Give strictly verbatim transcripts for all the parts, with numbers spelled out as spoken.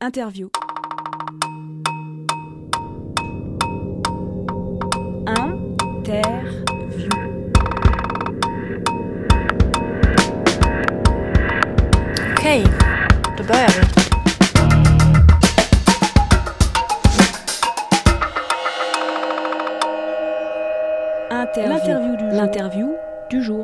Interview. Interview. Okej, då börjar vi. Interview. L'interview du jour. L'interview du jour.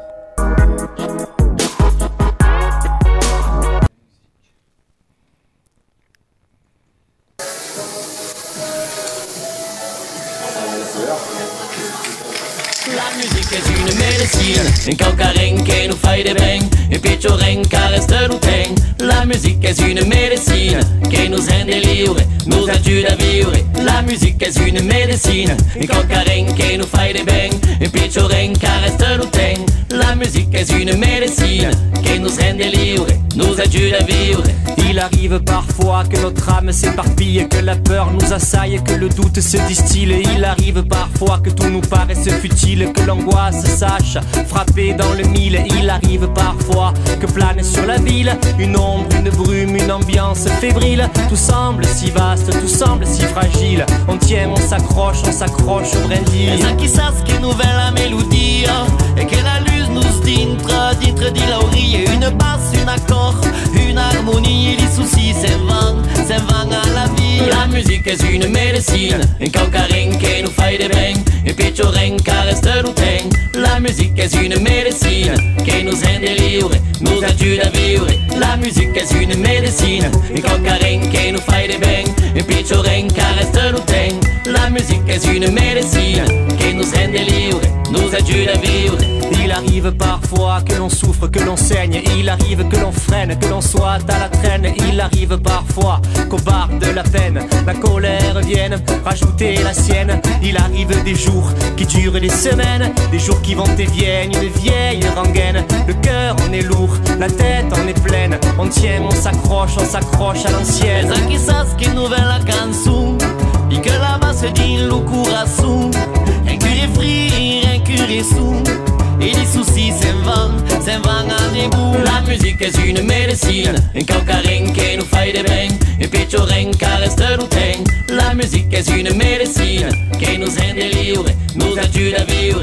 La musique est une médecine, un caucarenque nous fait des bains, un pichorenque reste nous teigne. La musique est une médecine, qui nous rend libres, nous aide à vivre. La musique est une médecine, un caucarenque nous fait des bains, un pichorenque reste nous teigne. La musique est une médecine, qui nous rend libres, nous aide à vivre. Il arrive parfois que notre âme s'éparpille, que la peur nous assaille, que le doute se distille. Il arrive parfois que tout nous paraisse futile, que l'angoisse sache frapper dans le mille. Il arrive parfois que plane sur la ville une ombre, une brume, une ambiance fébrile. Tout semble si vaste, tout semble si fragile. On tient, on s'accroche, on s'accroche au brindille. Esa chissà che nouvelle melodia et que la luz nous dintre, dintre di laurie. Une basse, un accord, une harmonie. Les soucis s'en vont, s'en vont à la vie. La musique est une médecine, un caucarenque nous fait des bains, un pichorenque reste nous teigne. La musique est une médecine, qui nous rend libres, nous aide à vivre. La musique est une médecine, un caucarenque nous fait des bains, un pichorenque reste nous teigne. La musique est une médecine, qui nous rend libres, nous aide à vivre. Il arrive parfois que l'on souffre, que l'on saigne. Il arrive que l'on freine, que l'on soit à la traîne. Il arrive parfois qu'au bar de la peine la colère vienne rajouter la sienne. Il arrive des jours qui durent des semaines, des jours qui vont et viennent, une vieille rengaine. Le cœur en est lourd, la tête en est pleine. On tient, on s'accroche, on s'accroche à l'ancienne. Esa chissà che novella canzone e che la base di lo corazon. Un curé free, un curé sous. Et les soucis s'en vont, s'en vont à debout. La musique est une médecine, un caucarenque nous fait des bains, un pichorenque reste nous teigne. La musique est une médecine, qui nous rend libres, nous aide à vivre.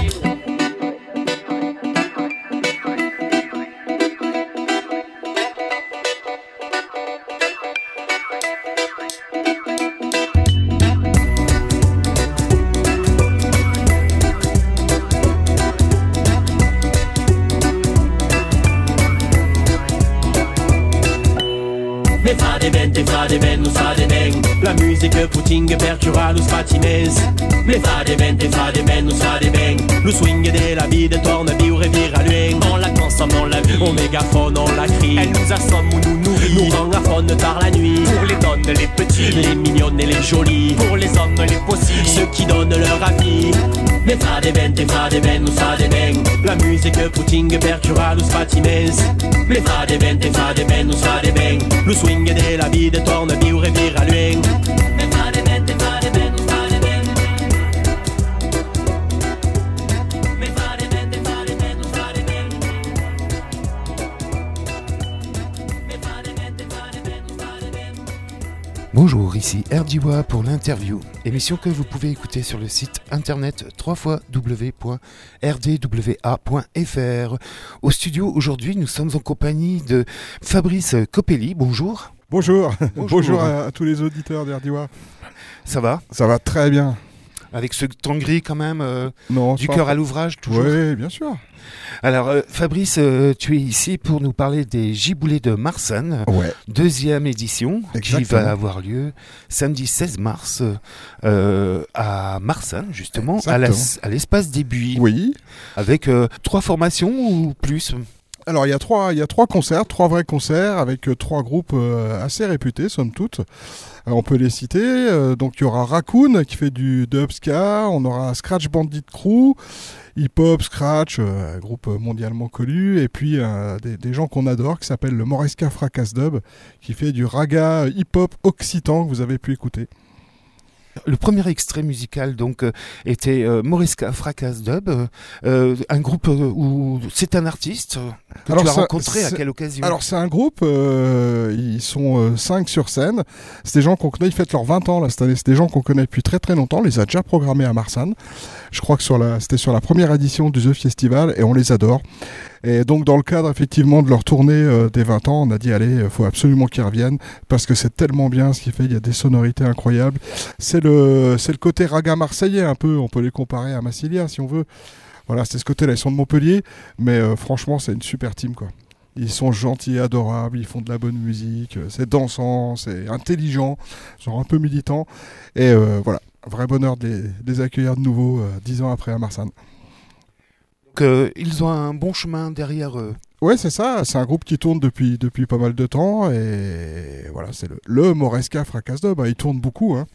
Me fate ben, te fate ben, nous fate ben. La musique puting perturba los patimens. Me fate ben, te fate ben, nous fate ben. Le swing de la vie de torne viure et vire à luing. On la consomme, on la vit. Au mégaphone on la crie. Elle nous assomme ou nous nourrit. Nous rend aphone par la nuit. Pour les donnes, les petits, les mignonnes et les jolies. pour les hommes, les possibles, Ceux qui donnent leur avis. Me fate ben, te fate ben, nous fate ben. La musique puting perturba los patimens. Me fate ben, te fate ben, nous fate ben. Le swing de la vie de torne viure et vire à luing. Me fate ben, te fate ben, nous fate ben. Me fate ben, te fate ben, nous fate ben. Me fate ben, te fate ben, nous fate ben. Bonjour, ici Erdiwa pour l'interview, émission que vous pouvez écouter sur le site internet w w w point r d w a point f r. Au studio aujourd'hui, nous sommes en compagnie de Fabrice Copelli. Bonjour. Bonjour, Bonjour, bonjour à, à tous les auditeurs d'Erdiwa. Ça va? Ça va très bien. Avec ce temps gris quand même, euh, Non, du pas- cœur à l'ouvrage toujours. Oui, bien sûr. Alors euh, Fabrice, euh, tu es ici pour nous parler des Giboulées de Marsanne, Ouais. deuxième édition, qui Exactement. va avoir lieu samedi seize mars euh, à Marsanne, justement, à, la- Exactement. à l'espace des Buis, Oui. avec euh, trois formations ou plus. Alors il y a trois, il y a trois concerts, trois vrais concerts avec euh, trois groupes euh, assez réputés, somme toute. Euh, on peut les citer. Euh, donc il y aura Raccoon qui fait du dubska, on aura Scratch Bandit Crew, Hip Hop Scratch, euh, groupe mondialement connu, et puis euh, des, des gens qu'on adore qui s'appellent le Moresca Fracas Dub, qui fait du raga hip hop occitan que vous avez pu écouter. Le premier extrait musical donc euh, était euh, Moresca Fracas Dub, euh, un groupe euh, où c'est un artiste euh, que alors tu as ça, rencontré à quelle occasion? Alors c'est un groupe, euh, ils sont euh, cinq sur scène, c'est des gens qu'on connaît, ils fêtent leurs vingt ans là, cette année, c'est des gens qu'on connaît depuis très très longtemps, on les a déjà programmés à Marsanne, je crois que sur la, c'était sur la première édition du The Festival et on les adore. Et donc dans le cadre effectivement de leur tournée euh, des vingt ans, on a dit allez, il faut absolument qu'ils reviennent parce que c'est tellement bien ce qu'il fait, il y a des sonorités incroyables. C'est le, c'est le côté raga marseillais un peu, on peut les comparer à Massilia si on veut. Voilà, c'est ce côté-là, ils sont de Montpellier, mais euh, franchement c'est une super team quoi. Ils sont gentils, adorables, ils font de la bonne musique, c'est dansant, c'est intelligent, ils sont un peu militants. Et euh, voilà, un vrai bonheur de les, de les accueillir de nouveau euh, dix ans après à Marsanne. Donc, euh, ils ont un bon chemin derrière eux. Ouais, c'est ça. C'est un groupe qui tourne depuis, depuis pas mal de temps. Et voilà, c'est le, le Moresca Fracas Dub. Il tourne beaucoup. Hein.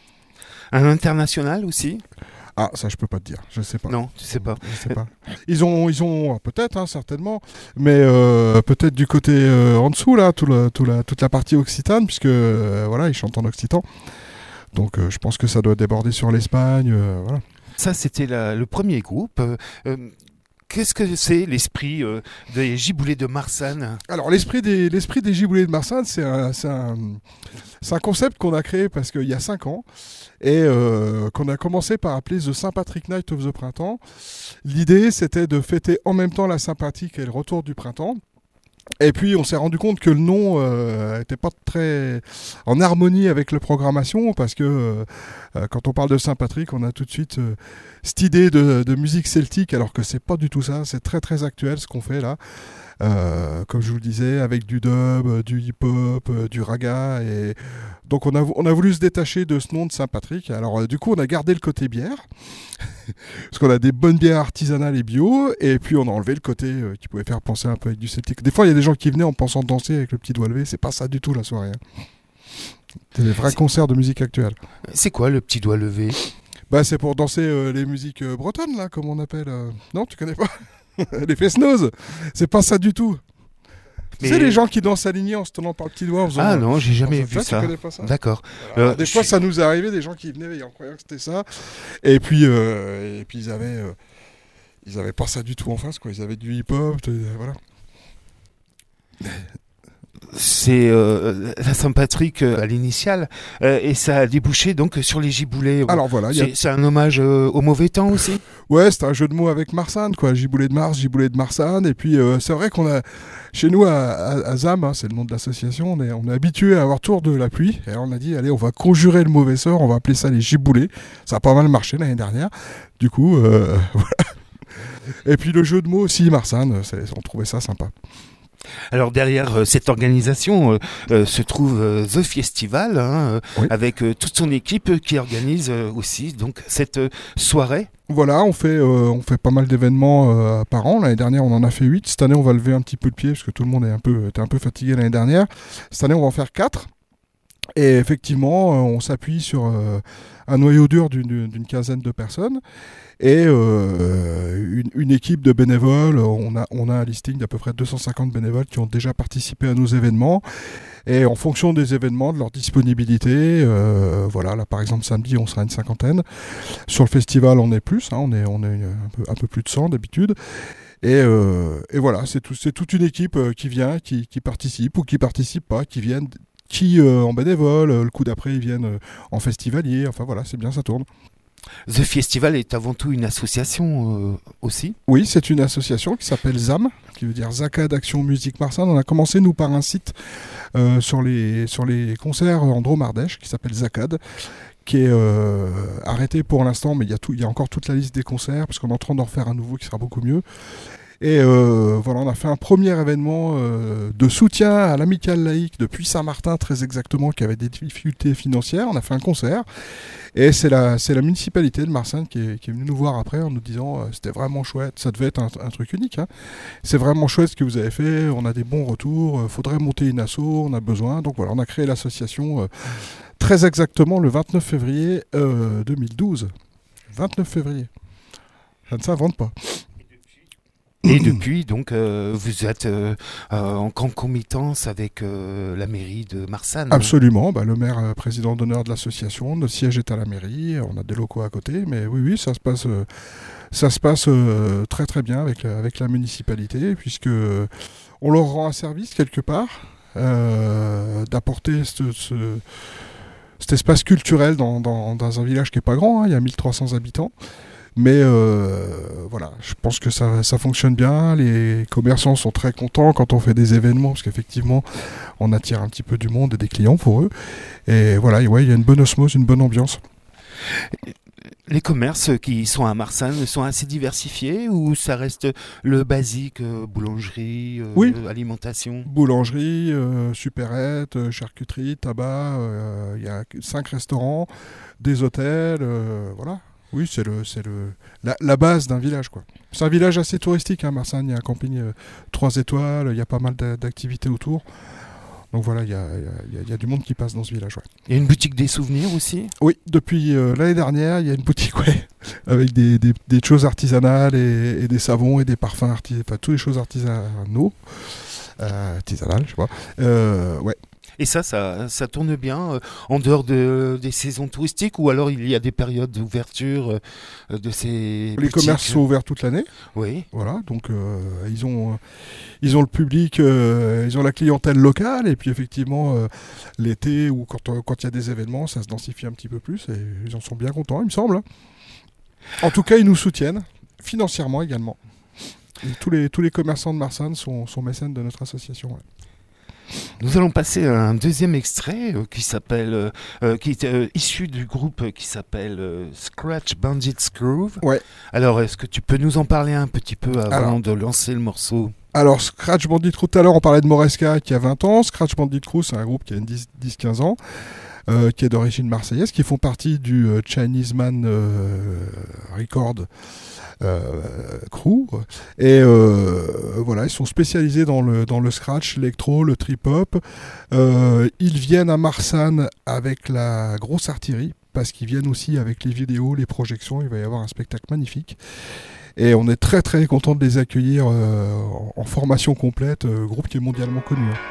Un international aussi? Ah, ça, je peux pas te dire. Je sais pas. Non, tu sais pas. Je sais pas. Ils ont, ils ont peut-être, hein, certainement. Mais euh, peut-être du côté euh, en dessous, là, tout le, tout la, toute la partie occitane, puisque euh, voilà, ils chantent en occitan. Donc, euh, je pense que ça doit déborder sur l'Espagne. Euh, voilà. Ça, c'était la, le premier groupe. Euh, euh, Qu'est-ce que c'est l'esprit euh, des Giboulées de Marsanne? Alors l'esprit des, l'esprit des Giboulées de Marsanne, c'est un, c'est un, c'est un concept qu'on a créé parce qu'il y a cinq ans et euh, qu'on a commencé par appeler The Saint Patrick Night of the Printemps. L'idée, c'était de fêter en même temps la Saint-Patrick et le retour du printemps. Et puis on s'est rendu compte que le nom n'était euh, pas très en harmonie avec la programmation parce que euh, quand on parle de Saint-Patrick, on a tout de suite euh, cette idée de, de musique celtique alors que c'est pas du tout ça, c'est très très actuel ce qu'on fait là. Euh, comme je vous le disais, avec du dub, du hip-hop, euh, du raga. Et donc on a, on a voulu se détacher de ce nom de Saint-Patrick. Alors euh, du coup on a gardé le côté bière, parce qu'on a des bonnes bières artisanales et bio, et puis on a enlevé le côté euh, qui pouvait faire penser un peu avec du celtique. Des fois il y a des gens qui venaient en pensant danser avec le petit doigt levé, c'est pas ça du tout la soirée. Hein. C'est des vrais c'est... concerts de musique actuelle. C'est quoi le petit doigt levé? Bah c'est pour danser euh, les musiques euh, bretonnes là, comme on appelle. Euh... Non, tu connais pas? Les fest-noz, c'est pas ça du tout. Mais... C'est les gens qui dansent alignés en se tenant par le petit doigt. En faisant, ah non, j'ai jamais vu ça. Tu connais pas ça? D'accord. Alors, euh, des fois, suis... ça nous est arrivé, des gens qui venaient en croyant que c'était ça. Et puis, euh, et puis ils avaient, euh, ils avaient pas ça du tout en face, quoi. Ils avaient du hip-hop, euh, voilà. C'est euh, la Saint-Patrick euh, à l'initiale euh, et ça a débouché donc sur les giboulées. Alors voilà, c'est, a... c'est un hommage euh, au mauvais temps aussi. Ouais, c'est un jeu de mots avec Marsanne, quoi. Giboulées de Mars, giboulées de Marsanne. Et puis euh, c'est vrai qu'on a chez nous à, à, à ZAM, hein, c'est le nom de l'association, on est, on est habitué à avoir tour de la pluie. Et on a dit allez, on va conjurer le mauvais sort, on va appeler ça les giboulées. Ça a pas mal marché l'année dernière. Du coup, euh, voilà. Et puis le jeu de mots aussi, Marsanne, c'est, on trouvait ça sympa. Alors derrière euh, cette organisation euh, euh, se trouve euh, The Festival, hein, oui. avec euh, toute son équipe qui organise euh, aussi donc cette euh, soirée. Voilà, on fait, euh, on fait pas mal d'événements euh, par an. L'année dernière, on en a fait huit. Cette année, on va lever un petit peu le pied parce que tout le monde est un peu, était un peu fatigué l'année dernière. Cette année, on va en faire quatre. Et effectivement, euh, on s'appuie sur euh, un noyau dur d'une, d'une quinzaine de personnes et euh, une, une équipe de bénévoles. On a, on a un listing d'à peu près deux cent cinquante bénévoles qui ont déjà participé à nos événements. Et en fonction des événements, de leur disponibilité, euh, voilà, là par exemple samedi, on sera une cinquantaine. Sur le festival, on est plus, hein, on est, on est un peu, un peu plus de cent d'habitude. Et, euh, et voilà, c'est, tout, c'est toute une équipe qui vient, qui, qui participe ou qui participe pas, qui viennent. Qui euh, en bénévole, euh, le coup d'après ils viennent euh, en festivalier, enfin voilà, c'est bien, ça tourne. The Festival est avant tout une association euh, aussi? Oui, c'est une association qui s'appelle ZAM, qui veut dire Zacad Action Musique Marsanne. On a commencé nous par un site euh, sur, les, sur les concerts en Drôme-Ardèche qui s'appelle Zacad, qui est euh, arrêté pour l'instant, mais il y a tout, il y a encore toute la liste des concerts, parce qu'on est en train d'en refaire un nouveau qui sera beaucoup mieux. Et euh, voilà, on a fait un premier événement euh, de soutien à l'amicale laïque depuis Saint-Martin, très exactement, qui avait des difficultés financières. On a fait un concert. Et c'est la, c'est la municipalité de Marsanne qui est, qui est venue nous voir après en nous disant euh, c'était vraiment chouette, ça devait être un, un truc unique. Hein. C'est vraiment chouette ce que vous avez fait, on a des bons retours, il euh, faudrait monter une asso, on a besoin. Donc voilà, on a créé l'association euh, très exactement le vingt-neuf février deux mille douze. vingt-neuf février. Ça ne s'invente pas. Et depuis, donc, euh, vous êtes euh, euh, en concomitance avec euh, la mairie de Marsanne. Absolument, bah, le maire euh, président d'honneur de l'association, notre siège est à la mairie, on a des locaux à côté, mais oui, oui, ça se passe, euh, ça se passe euh, très très bien avec, avec la municipalité, puisque euh, on leur rend un service quelque part, euh, d'apporter ce, ce, cet espace culturel dans, dans, dans un village qui n'est pas grand, hein, il y a mille trois cents habitants. Mais euh, voilà, je pense que ça, ça fonctionne bien, les commerçants sont très contents quand on fait des événements, parce qu'effectivement, on attire un petit peu du monde et des clients pour eux. Et voilà, ouais, il y a une bonne osmose, une bonne ambiance. Les commerces qui sont à Marsanne sont assez diversifiés ou ça reste le basique, euh, boulangerie, euh, oui. alimentation? Boulangerie, euh, supérette, euh, charcuterie, tabac, il euh, y a cinq restaurants, des hôtels, euh, voilà. Oui, c'est le, c'est le, la, la base d'un village, quoi. C'est un village assez touristique, hein, Marsanne. Il y a un camping euh, trois étoiles, il y a pas mal d'a, d'activités autour. Donc voilà, il y a, y, a, y a du monde qui passe dans ce village. Ouais. Il y a une boutique des souvenirs aussi? Oui, depuis euh, l'année dernière, il y a une boutique ouais, avec des, des, des choses artisanales et, et des savons et des parfums artisanaux, enfin, toutes les choses artisanaux, euh, artisanales, je sais pas. Euh, ouais. Et ça, ça, ça tourne bien euh, en dehors de, des saisons touristiques ou alors il y a des périodes d'ouverture euh, de ces Les boutiques. commerces sont ouverts toute l'année. Oui. Voilà, donc euh, ils ont, euh, ils ont le public, euh, ils ont la clientèle locale et puis effectivement euh, l'été ou quand il quand y a des événements, ça se densifie un petit peu plus et ils en sont bien contents, il me semble. En tout cas, ils nous soutiennent financièrement également. Et tous les tous les commerçants de Marsanne sont, sont mécènes de notre association. Ouais. Nous allons passer à un deuxième extrait euh, qui s'appelle, euh, euh, qui est euh, issu du groupe qui s'appelle euh, Scratch Bandits Groove. Ouais. Alors, est-ce que tu peux nous en parler un petit peu avant Alors, de lancer le morceau? Alors, Scratch Bandit Crew, tout à l'heure, on parlait de Moresca qui a vingt ans. Scratch Bandit Crew, c'est un groupe qui a dix à quinze ans, euh, qui est d'origine marseillaise, qui font partie du euh, Chinese Man euh, Record Euh, crew et euh, voilà, ils sont spécialisés dans le, dans le scratch, l'électro, le trip-hop. Euh, ils viennent à Marsanne avec la grosse artillerie parce qu'ils viennent aussi avec les vidéos, les projections. Il va y avoir un spectacle magnifique et on est très très content de les accueillir euh, en, en formation complète, euh, groupe qui est mondialement connu. Hein.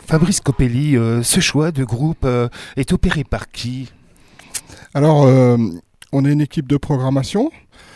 Fabrice Copelli, euh, ce choix de groupe euh, est opéré par qui ? Alors, euh, on est une équipe de programmation.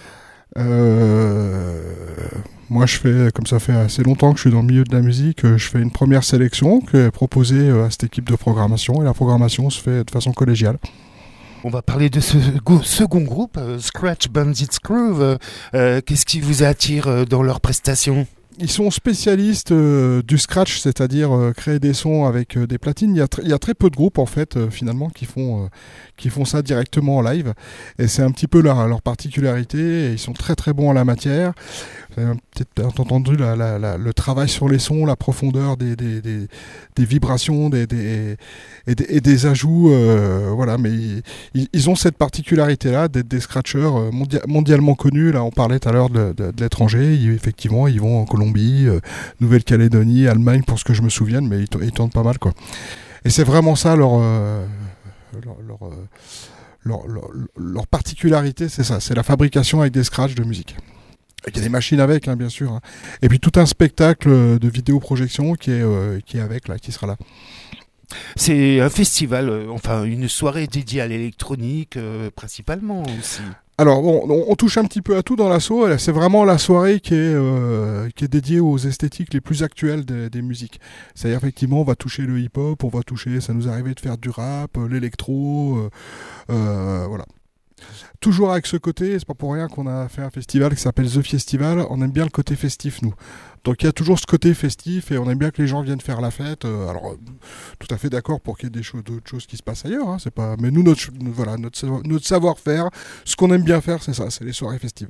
Euh, moi, je fais, comme ça fait assez longtemps que je suis dans le milieu de la musique, je fais une première sélection qui est proposée à cette équipe de programmation et la programmation se fait de façon collégiale. On va parler de ce go- second groupe, euh, Scratch Bandits Groove. Euh, qu'est-ce qui vous attire euh, dans leurs prestations ? Ils sont spécialistes euh, du scratch, c'est-à-dire euh, créer des sons avec euh, des platines. Il y a, tr- il y a très peu de groupes en fait euh, finalement qui font, euh, qui font ça directement en live. Et c'est un petit peu leur, leur particularité. Et ils sont très très bons en la matière. Vous avez peut-être entendu la, la, la, le travail sur les sons, la profondeur des, des, des, des vibrations des, des, et, des, et des ajouts. Euh, voilà, mais ils, ils ont cette particularité-là d'être des scratchers mondia- mondialement connus. Là, on parlait tout à l'heure de, de, de l'étranger. Ils, effectivement, ils vont en Colombie, euh, Nouvelle-Calédonie, Allemagne, pour ce que je me souvienne, mais ils, t- ils tournent pas mal, quoi. Et c'est vraiment ça leur, euh, leur, leur, euh, leur, leur, leur particularité, c'est ça, c'est la fabrication avec des scratchs de musique. Il y a des machines avec, hein, bien sûr. Hein. Et puis tout un spectacle de vidéoprojection qui est, euh, qui est avec, là, qui sera là. C'est un festival, euh, enfin une soirée dédiée à l'électronique euh, principalement aussi. Alors bon, on, on touche un petit peu à tout dans l'assaut. C'est vraiment la soirée qui est, euh, qui est dédiée aux esthétiques les plus actuelles des, des musiques. C'est-à-dire effectivement, on va toucher le hip-hop, on va toucher, ça nous arrivait de faire du rap, l'électro, euh, euh, voilà. Toujours avec ce côté, c'est pas pour rien qu'on a fait un festival qui s'appelle The Festival, on aime bien le côté festif nous. Donc il y a toujours ce côté festif et on aime bien que les gens viennent faire la fête. Euh, alors euh, tout à fait d'accord pour qu'il y ait des choses, d'autres choses qui se passent ailleurs. Hein, c'est pas, mais nous notre, voilà, notre, notre savoir-faire, ce qu'on aime bien faire, c'est ça, c'est les soirées festives.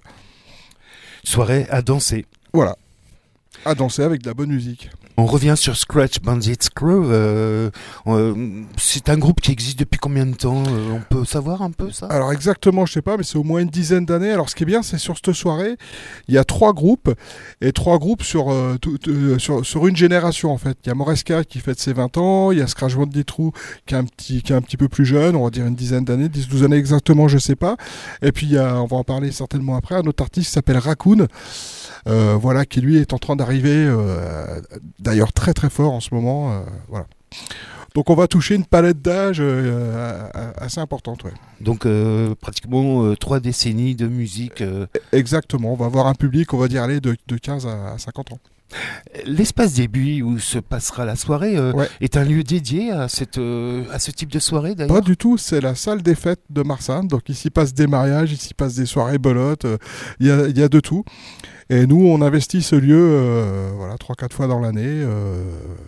Soirée à danser. Voilà, à danser avec de la bonne musique. On revient sur Scratch Bandits Groove. Euh, euh, c'est un groupe qui existe depuis combien de temps euh, On peut savoir un peu ça ? Alors exactement, je sais pas, mais c'est au moins une dizaine d'années. Alors ce qui est bien, c'est sur cette soirée, il y a trois groupes, et trois groupes sur, euh, tout, euh, sur, sur une génération en fait. Il y a Moresca qui fête ses vingt ans, il y a Scratch Bandits Groove qui est un petit, qui est un petit peu plus jeune, on va dire une dizaine d'années, dix douze années exactement, je sais pas. Et puis il y a, on va en parler certainement après, un autre artiste qui s'appelle Raccoon. Euh, voilà, qui lui est en train d'arriver, euh, d'ailleurs très très fort en ce moment. Euh, voilà. Donc on va toucher une palette d'âge euh, assez importante. Ouais. Donc euh, pratiquement euh, trois décennies de musique. Euh... Exactement, on va avoir un public, on va dire, aller de, de quinze à cinquante ans. L'espace des Buis où se passera la soirée euh, ouais. est un lieu dédié à, cette, euh, à ce type de soirée d'ailleurs ? Pas du tout, c'est la salle des fêtes de Marsanne. Donc il s'y passe des mariages, il s'y passe des soirées belotes, il euh, y, y a de tout. Et nous, on investit ce lieu euh, voilà, trois quatre fois dans l'année, euh,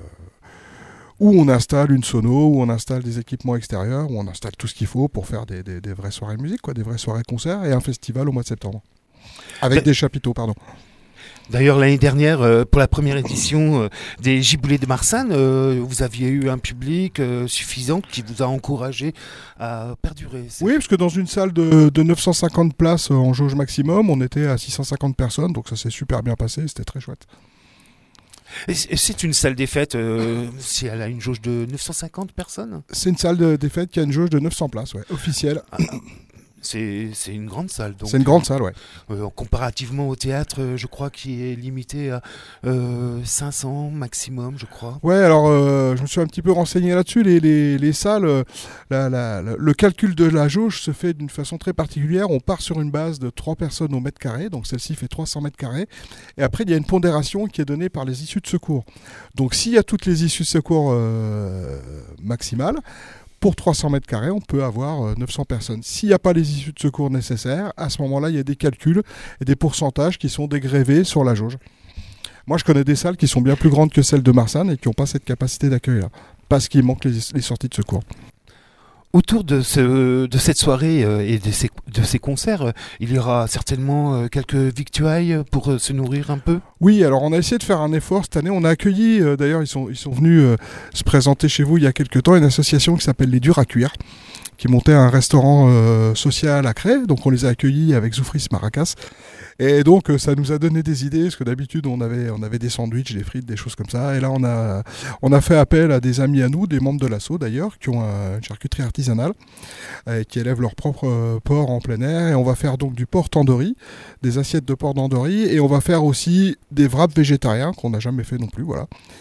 où on installe une sono, où on installe des équipements extérieurs, où on installe tout ce qu'il faut pour faire des, des, des vraies soirées musique, quoi, des vraies soirées concerts et un festival au mois de septembre. Avec D- des chapiteaux, pardon. D'ailleurs, l'année dernière, euh, pour la première édition euh, des Giboulées de Marsanne, euh, vous aviez eu un public euh, suffisant qui vous a encouragé à perdurer. C'est... Oui, parce que dans une salle de, de neuf cent cinquante places en jauge maximum, on était à six cent cinquante personnes, donc ça s'est super bien passé, c'était très chouette. Et c'est une salle des fêtes, euh, si elle a une jauge de neuf cent cinquante personnes ? C'est une salle de, des fêtes qui a une jauge de neuf cents places, ouais, officielle. Ah. C'est, c'est une grande salle. Donc, c'est une grande salle, ouais. Euh, comparativement au théâtre, euh, je crois qu'il est limité à euh, cinq cents maximum, je crois. Ouais, alors euh, je me suis un petit peu renseigné là-dessus. Les, les, les salles, euh, la, la, la, le calcul de la jauge se fait d'une façon très particulière. On part sur une base de trois personnes au mètre carré, donc celle-ci fait trois cents mètres carrés. Et après, il y a une pondération qui est donnée par les issues de secours. Donc s'il y a toutes les issues de secours euh, maximales, pour trois cents mètres carrés, on peut avoir neuf cents personnes. S'il n'y a pas les issues de secours nécessaires, à ce moment-là, il y a des calculs et des pourcentages qui sont dégrévés sur la jauge. Moi, je connais des salles qui sont bien plus grandes que celles de Marsanne et qui n'ont pas cette capacité d'accueil-là, parce qu'il manque les, les sorties de secours. Autour de, ce, de cette soirée euh, et de ces, de ces concerts, euh, il y aura certainement euh, quelques victuailles pour euh, se nourrir un peu ? Oui, alors on a essayé de faire un effort cette année. On a accueilli, euh, d'ailleurs ils sont, ils sont venus euh, se présenter chez vous il y a quelques temps, une association qui s'appelle Les Durs à Cuire, qui montait un restaurant euh, social à Cré. Donc on les a accueillis avec Zoufris Maracas. Et donc euh, ça nous a donné des idées, parce que d'habitude on avait, on avait des sandwichs, des frites, des choses comme ça. Et là on a, on a fait appel à des amis à nous, des membres de l'asso d'ailleurs, qui ont euh, une charcuterie artisanale, euh, qui élèvent leur propre euh, porc en plein air. Et on va faire donc du porc tandoori, des assiettes de porc tandoori. Et on va faire aussi des wraps végétariens, qu'on n'a jamais fait non plus, voilà.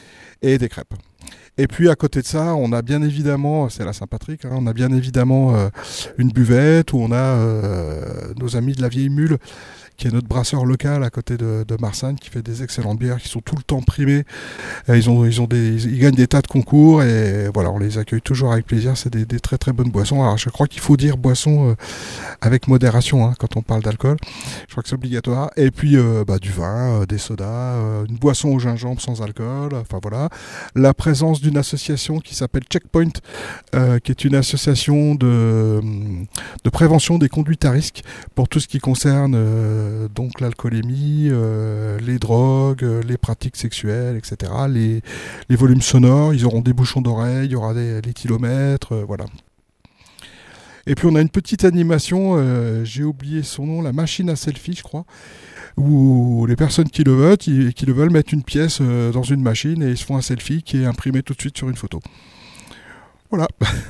et des crêpes. Et puis à côté de ça, on a bien évidemment, c'est la Saint-Patrick, hein, on a bien évidemment euh, une buvette où on a euh, nos amis de la Vieille Mule, qui est notre brasseur local à côté de, de Marsanne, qui fait des excellentes bières, qui sont tout le temps primées. Et ils, ont, ils, ont des, ils gagnent des tas de concours et voilà, on les accueille toujours avec plaisir. C'est des, des très très bonnes boissons. Alors je crois qu'il faut dire boisson euh, avec modération hein, quand on parle d'alcool. Je crois que c'est obligatoire. Et puis euh, bah, du vin, euh, des sodas, euh, une boisson au gingembre sans alcool. Enfin voilà. La présence d'une association qui s'appelle Checkpoint, euh, qui est une association de, de prévention des conduites à risque pour tout ce qui concerne euh, donc l'alcoolémie, euh, les drogues, euh, les pratiques sexuelles, et cetera. Les, les volumes sonores, ils auront des bouchons d'oreilles, il y aura des, les kilomètres, euh, voilà. Et puis on a une petite animation, euh, j'ai oublié son nom, la machine à selfie, je crois, où les personnes qui le veulent, qui, qui le veulent mettent une pièce euh, dans une machine et ils se font un selfie qui est imprimé tout de suite sur une photo. Voilà.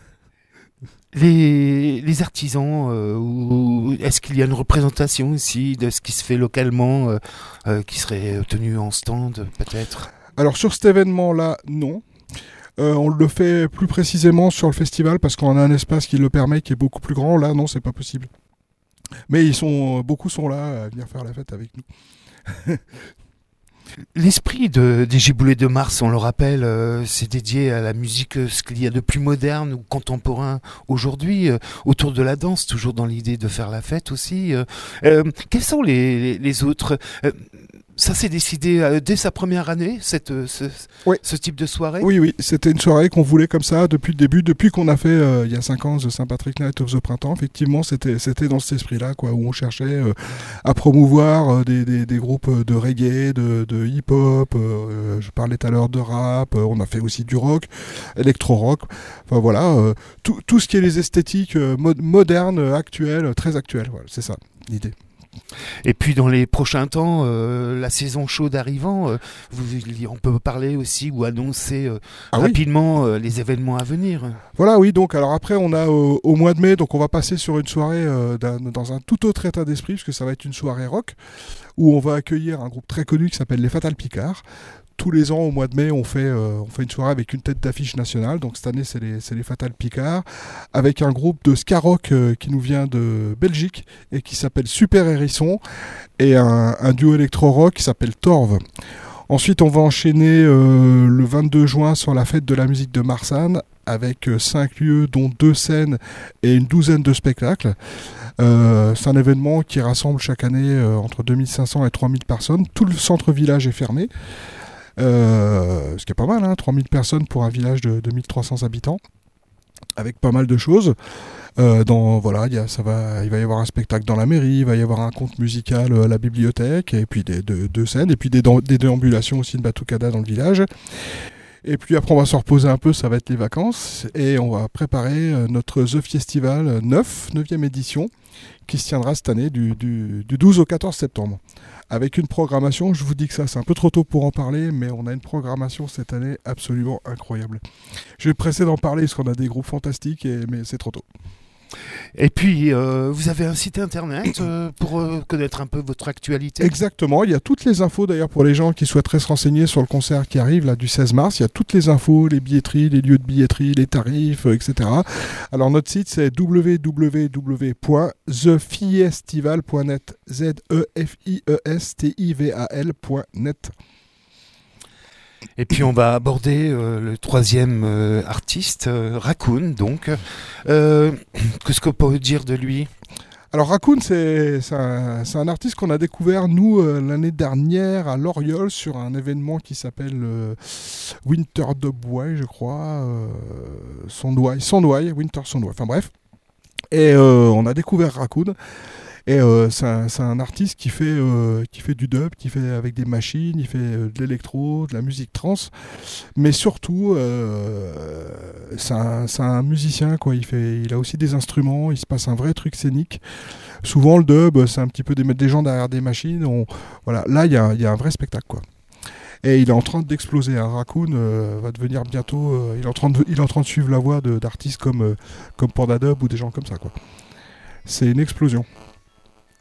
Les, les artisans, euh, ou, est-ce qu'il y a une représentation aussi de ce qui se fait localement, euh, euh, qui serait tenu en stand peut-être ? Alors sur cet événement-là, non. Euh, on le fait plus précisément sur le festival parce qu'on a un espace qui le permet, qui est beaucoup plus grand. Là, non, c'est pas possible. Mais ils sont, beaucoup sont là à venir faire la fête avec nous. L'esprit de, des Giboulées de Mars, on le rappelle, euh, c'est dédié à la musique, euh, ce qu'il y a de plus moderne ou contemporain aujourd'hui, euh, autour de la danse, toujours dans l'idée de faire la fête aussi. Euh, euh, quels sont les, les, les autres euh, Ça s'est décidé euh, dès sa première année, cette, euh, ce, oui. ce type de soirée ? Oui, oui, c'était une soirée qu'on voulait comme ça depuis le début, depuis qu'on a fait, euh, il y a cinq ans, The Saint-Patrick Night of the Printemps. Effectivement, c'était, c'était dans cet esprit-là, quoi, où on cherchait euh, à promouvoir euh, des, des, des groupes de reggae, de, de hip-hop, euh, je parlais tout à l'heure de rap, euh, on a fait aussi du rock, électro-rock, enfin voilà, euh, tout, tout ce qui est les esthétiques euh, mod- modernes, actuelles, très actuelles, voilà, c'est ça l'idée. Et puis dans les prochains temps, euh, la saison chaude arrivant, euh, vous, on peut parler aussi ou annoncer euh, ah rapidement oui. euh, les événements à venir. Voilà, oui, donc alors après on a euh, au mois de mai, donc on va passer sur une soirée euh, dans un tout autre état d'esprit, parce que ça va être une soirée rock, où on va accueillir un groupe très connu qui s'appelle les Fatal Picards. Tous les ans, au mois de mai, on fait, euh, on fait une soirée avec une tête d'affiche nationale. Donc cette année, c'est les, c'est les Fatal Picards, avec un groupe de ska rock euh, qui nous vient de Belgique et qui s'appelle Super Hérisson, et un, un duo électro-rock qui s'appelle Torv. Ensuite, on va enchaîner euh, le vingt-deux juin sur la fête de la musique de Marsanne, avec euh, cinq lieux, dont deux scènes et une douzaine de spectacles. Euh, c'est un événement qui rassemble chaque année euh, entre deux mille cinq cents et trois mille personnes. Tout le centre-village est fermé. Euh, ce qui est pas mal, hein, trois mille personnes pour un village de deux mille trois cents habitants, avec pas mal de choses. Euh, dans, voilà, y a, ça va, il va y avoir un spectacle dans la mairie, il va y avoir un conte musical à la bibliothèque, et puis des, deux, deux scènes, et puis des, des déambulations aussi de batucada dans le village. Et puis après on va se reposer un peu, ça va être les vacances, et on va préparer notre The Festival neuf, neuvième édition, qui se tiendra cette année du, du, du douze au quatorze septembre. Avec une programmation, je vous dis que ça c'est un peu trop tôt pour en parler, mais on a une programmation cette année absolument incroyable. Je vais presser d'en parler parce qu'on a des groupes fantastiques, et, mais c'est trop tôt. Et puis, euh, vous avez un site internet euh, pour euh, connaître un peu votre actualité ? Exactement, il y a toutes les infos d'ailleurs pour les gens qui souhaiteraient se renseigner sur le concert qui arrive là du seize mars. Il y a toutes les infos, les billetteries, les lieux de billetterie, les tarifs, euh, et cetera. Alors notre site c'est w w w point the fiestival point net, Z E F I E S T I V A L point net. Et puis on va aborder euh, le troisième euh, artiste, euh, Raccoon, donc. Euh, qu'est-ce qu'on peut dire de lui ? Alors Raccoon, c'est, c'est, un, c'est un artiste qu'on a découvert, nous, euh, l'année dernière à Loriol, sur un événement qui s'appelle euh, Winter Dubway, je crois. Euh, Sondway, Sondway, Winter Sondway, enfin bref. Et euh, on a découvert Raccoon. Et euh, c'est, un, c'est un artiste qui fait, euh, qui fait du dub, qui fait avec des machines, il fait euh, de l'électro, de la musique trance, mais surtout euh, c'est, un, c'est un musicien, quoi. Il, fait, il a aussi des instruments, il se passe un vrai truc scénique. Souvent le dub, c'est un petit peu des, des gens derrière des machines. On, voilà. Là, il y a, y a un vrai spectacle, quoi. Et il est en train d'exploser. Un Raccoon euh, va devenir bientôt... Euh, il, est en train de, il est en train de suivre la voie de, d'artistes comme, euh, comme Panda Dub ou des gens comme ça, quoi. C'est une explosion.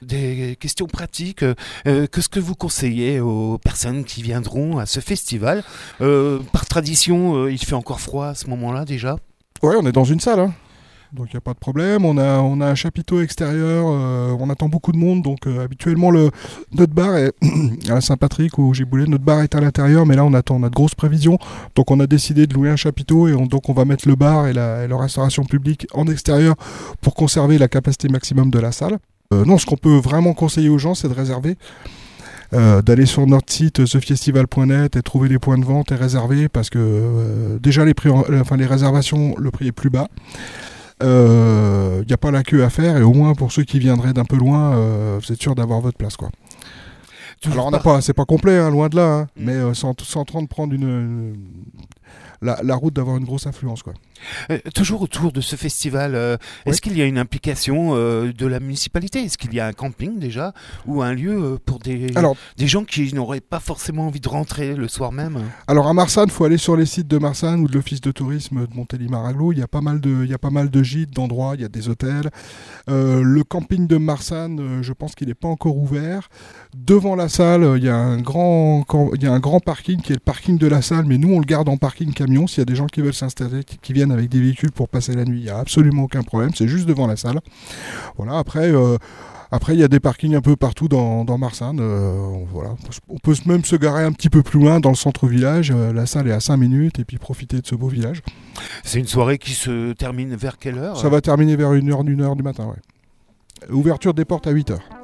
Des questions pratiques, euh, qu'est-ce que vous conseillez aux personnes qui viendront à ce festival? euh, Par tradition, euh, il fait encore froid à ce moment-là déjà? Ouais, on est dans une salle, hein. Donc il n'y a pas de problème. On a, on a un chapiteau extérieur, euh, on attend beaucoup de monde, donc euh, habituellement le, notre bar est à Saint-Patrick ou au Giboulet, notre bar est à l'intérieur, mais là on attend, on a de grosses prévisions, donc on a décidé de louer un chapiteau et on, donc on va mettre le bar et la, et la restauration publique en extérieur pour conserver la capacité maximum de la salle. Euh, non, ce qu'on peut vraiment conseiller aux gens, c'est de réserver. Euh, d'aller sur notre site the festival point net et trouver les points de vente et réserver, parce que euh, déjà les, prix, enfin, les réservations, le prix est plus bas. Il euh, n'y a pas la queue à faire, et au moins pour ceux qui viendraient d'un peu loin, euh, vous êtes sûr d'avoir votre place, quoi. Alors on n'a pas, c'est pas complet, hein, loin de là, hein, mmh. mais euh, sans, sans train de prendre une, une la, la route d'avoir une grosse affluence, quoi. Euh, toujours autour de ce festival, euh, oui. Est-ce qu'il y a une implication euh, de la municipalité? Est-ce qu'il y a un camping déjà, ou un lieu euh, pour des, alors, des gens qui n'auraient pas forcément envie de rentrer le soir même? Alors à Marsanne, il faut aller sur les sites de Marsanne ou de l'office de tourisme de Montélimar-Aglo. Il y a pas mal de, il y a pas mal de gîtes, d'endroits, il y a des hôtels. Euh, le camping de Marsanne, euh, je pense qu'il n'est pas encore ouvert. Devant la salle, il y a un grand, il y a un grand parking qui est le parking de la salle, mais nous on le garde en parking camion. S'il y a des gens qui veulent s'installer, qui, qui viennent avec des véhicules pour passer la nuit, il n'y a absolument aucun problème, c'est juste devant la salle. Voilà, après, euh, après il y a des parkings un peu partout dans, dans Marsanne. Euh, voilà. On peut même se garer un petit peu plus loin dans le centre-village. Euh, la salle est à cinq minutes et puis profiter de ce beau village. C'est une soirée qui se termine vers quelle heure? Ça va terminer vers une heure, une heure du matin, ouais. Ouverture des portes à huit heures.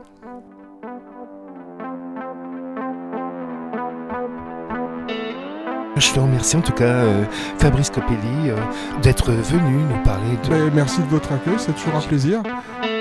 Je te remercie en tout cas, euh, Fabrice Copelli, euh, d'être venu nous parler de... Mais merci de votre accueil, c'est toujours un plaisir.